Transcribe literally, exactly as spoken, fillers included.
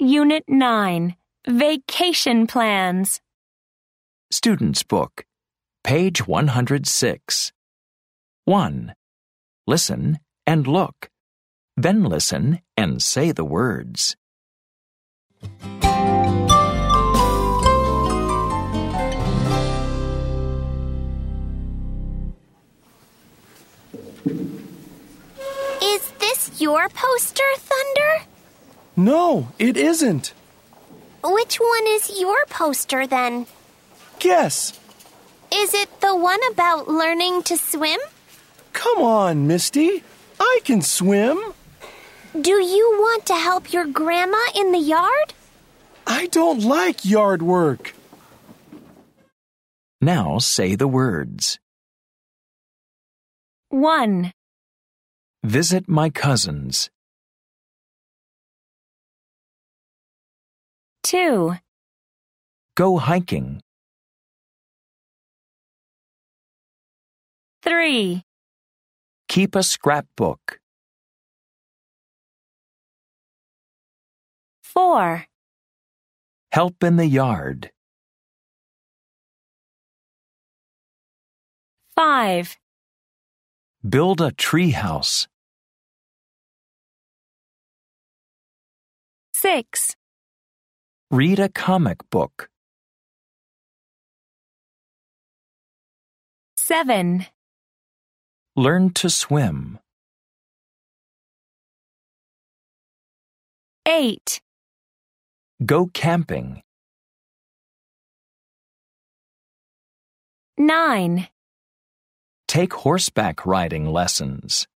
Unit nine, Vacation Plans. Student's Book, page one hundred six. one. Listen and look. Then listen and say the words. Is this your poster, Thunder? No, it isn't. Which one is your poster, then? Guess. Is it the one about learning to swim? Come on, Misty. I can swim. Do you want to help your grandma in the yard? I don't like yard work. Now say the words. one. Visit my cousins. two. Go hiking. three. Keep a scrapbook. four. Help in the yard. five. Build a tree house. six. Read a comic book. seven. Learn to swim. eight. Go camping. nine. Take horseback riding lessons.